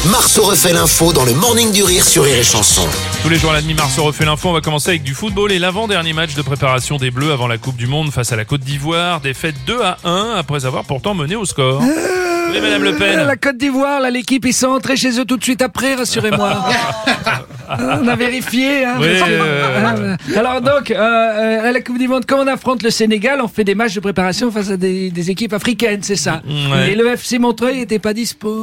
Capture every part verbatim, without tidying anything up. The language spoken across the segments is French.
Marceau refait l'info dans le Morning du Rire sur Rire et Chanson. Tous les jours à la demi, Marceau refait l'info. On va commencer avec du football et l'avant-dernier match de préparation des Bleus avant la Coupe du Monde face à la Côte d'Ivoire. Défaite deux à un après avoir pourtant mené au score. Euh, Oui, Madame Le Pen. La Côte d'Ivoire, là, l'équipe, ils sont entrés chez eux tout de suite après, rassurez-moi. On a vérifié. Hein, Oui, parce que- euh, Ah, alors donc, euh, euh, à la Coupe du Monde, quand on affronte le Sénégal, on fait des matchs de préparation face à des, des équipes africaines, c'est ça. Ouais. Et le F C Montreuil n'était pas dispo.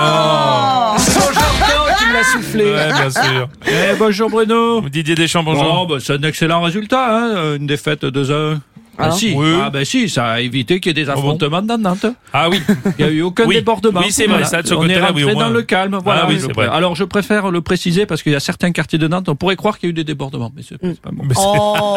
Non. C'est mon Jordan qui me l'a soufflé. Ouais, bien sûr. Eh, bonjour Bruno. Didier Deschamps, bonjour. Bon, bah, c'est un excellent résultat, hein, une défaite deux à un. Ah, si. Oui. Ah ben si, ça a évité qu'il y ait des affrontements dans Nantes. Ah oui. Il n'y a eu aucun Oui. débordement. Oui, c'est vrai, ça, de ce On est côté-là, rentré oui, au moins. dans le calme. Voilà, Ah oui, je c'est pré- vrai. Alors je préfère le préciser parce qu'il y a certains quartiers de Nantes, on pourrait croire qu'il y a eu des débordements, mais c'est c'est pas bon. Mais c'est-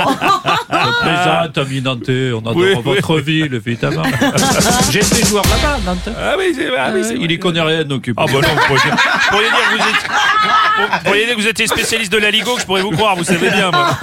Je plaisante, ami nantais, on adore Oui, votre ville, évidemment. J'ai été joueur là-bas, Nantes. Ah oui, c'est ah, oui, c'est Il y connaît rien, donc. Ah bah non, vous pourriez, vous pourriez dire que vous étiez, vous pourriez dire que vous étiez spécialiste de la Ligo, que je pourrais vous croire, vous savez bien. Moi.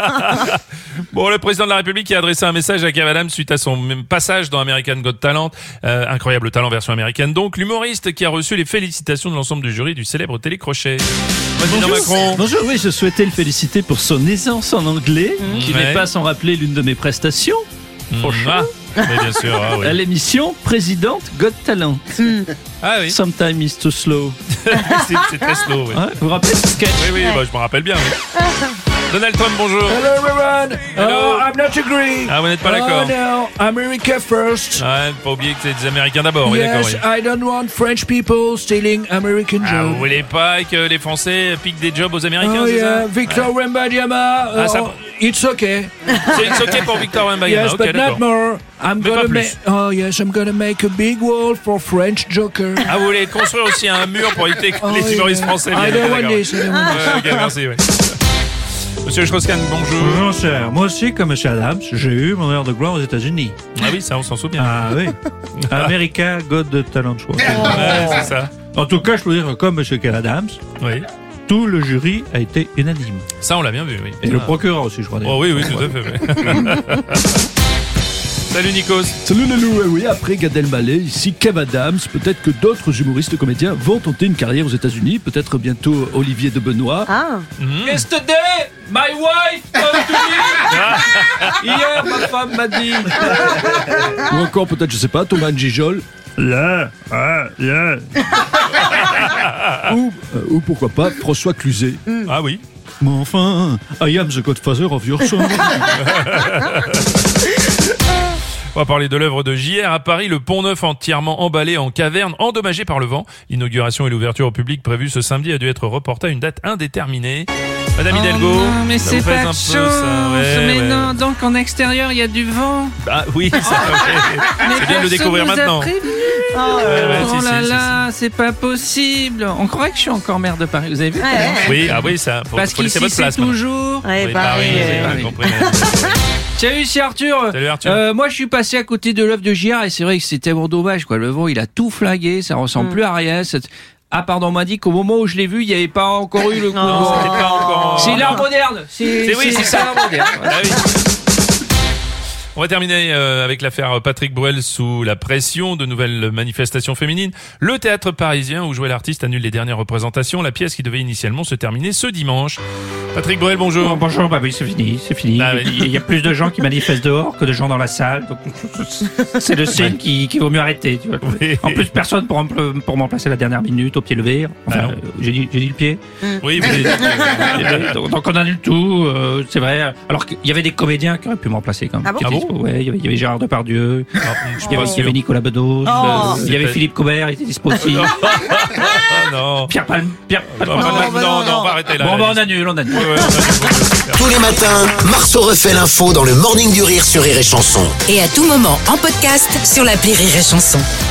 Bon, le président de la République qui a adressé un message à Kev Adams suite à son même passage dans American Got Talent, euh, incroyable talent version américaine. Donc, l'humoriste qui a reçu les félicitations de l'ensemble du jury du célèbre télécrochet. Président Macron. Bonjour, oui, je souhaitais le féliciter pour son aisance en anglais, qui Ouais. n'est pas sans rappeler l'une de mes prestations Mmh. Ah, oui, bien sûr. Ah, oui. à l'émission Présidente Got Talent. Ah oui, Sometimes it's too slow. c'est c'est très slow. Oui, Ouais, vous vous rappelez ce sketch? oui, oui bah, je me rappelle bien. Oui. Donald Trump, bonjour. Hello everyone. Hello. Oh, I'm not agree. Ah, vous n'êtes pas d'accord. Oh no, America first. Ouais, pas oublier que c'est des Américains d'abord. Oui, d'accord. Yes, Oui. I don't want French people stealing American Ah, vous jobs. voulez pas que les Français piquent des jobs aux Américains, Oh c'est yeah, ça? Victor Wembanyama. Ah, ça- oh, it's okay. C'est it's okay pour Victor Wembanyama. Yes, Ok, but not d'accord. more. I'm Mais gonna pas plus. make. Oh yes, I'm gonna make a big wall for French joker. Ah, vous voulez construire aussi un mur pour éviter que Oh, les humoristes yeah. français I viennent. don't want D'accord. this. I don't want this. Ouais, ok, merci. Ouais. Monsieur Strauss-Kahn, bonjour. Bonjour cher, moi aussi comme M. Adams, j'ai eu mon heure de gloire aux États-Unis. Ah oui, ça, on s'en souvient. Ah oui. America Got Talent, je crois. Ouais, c'est ça. En tout cas, je peux dire comme M. Adams, Oui. tout le jury a été unanime. Ça, on l'a bien vu, oui. Et le Ah. procureur aussi, je crois. Oh oui, oui, tout à fait. Oui. Salut Nikos. Salut les loups, oui, après Gad Elmaleh, ici Kev Adams, peut-être que d'autres humoristes comédiens vont tenter une carrière aux États-Unis, peut-être bientôt Olivier de Benoît. Ah. Mmh. Yesterday, my wife told to me. Hier, ma femme m'a dit. Ou encore peut-être, je sais pas, Thomas Gijol. Là, ah, là. Ou, euh, ou pourquoi pas, François Cluzet. Ah oui. Mais enfin, I am the Godfather of your son. On va parler de l'œuvre de J R à Paris, le Pont Neuf entièrement emballé en caverne, endommagé par le vent. L'inauguration et l'ouverture au public prévue ce samedi a dû être reportée à une date indéterminée. Madame Hidalgo, Oh non, mais ça c'est vous pèse pas un de peu, chance. ça. Ouais, mais ouais. non, donc en extérieur, il y a du vent. Ah oui, ça, ouais. C'est bien de le Personne découvrir nous a maintenant. prévenu. Ouais, ouais, Oh si, si, là si, là, c'est pas possible. On croirait que je suis encore maire de Paris. Vous avez vu? Ouais, ouais. Oui, ah oui, ça. Faut, Parce faut laisser qu'ici, votre c'est place. maintenant. toujours. Ouais, Oui, pareil. Paris, euh, j'ai oui. compris. Salut, c'est Arthur. Salut Arthur. Euh, moi, je suis passé à côté de l'œuvre de J R et c'est vrai que c'est tellement dommage, quoi. Le vent, il a tout flingué, ça ressemble Mm. plus à rien. c'est- Ah, pardon, on m'a dit qu'au moment où je l'ai vu, il n'y avait pas encore eu le coup. de Non, vent. c'était pas encore- C'est l'art moderne. C'est C'est- oui, c'est ça. l'art moderne. Ah oui. On va terminer euh, avec l'affaire Patrick Bruel sous la pression de nouvelles manifestations féminines. Le théâtre parisien où jouait l'artiste annule les dernières représentations. La pièce qui devait initialement se terminer ce dimanche. Patrick Bruel, bonjour. Bon, bonjour, bah oui, c'est fini, c'est fini. Ah oui. Il y a plus de gens qui manifestent dehors que de gens dans la salle. Donc, c'est le signe qui, qui vaut mieux arrêter. Tu vois. Oui. En plus, personne pour, empl- pour m'emplacer la dernière minute au pied levé. Enfin, Ah non. euh, j'ai dit, j'ai dit le pied. Oui, vous donc, donc on annule tout, euh, c'est vrai. Alors qu'il y avait des comédiens qui auraient pu m'emplacer quand même. Ah bon qui étaient Ah bon dispo. Ouais, il y avait, il y avait Gérard Depardieu, je il y avait, suis il y pas avait Nicolas Bedos, Oh. euh, il y avait C'est- Philippe Cobert, il était dispo aussi. Ah non. Pierre Palme, Pierre Non, Palme. non, bah non, non, non, on va arrêter là. Bon, la bah, on liste. annule, on annule. Ouais, ouais, on annule. Tous les matins, Marceau refait l'info dans le Morning du Rire sur Rire et Chanson. Et à tout moment en podcast sur l'appli Rire et Chanson.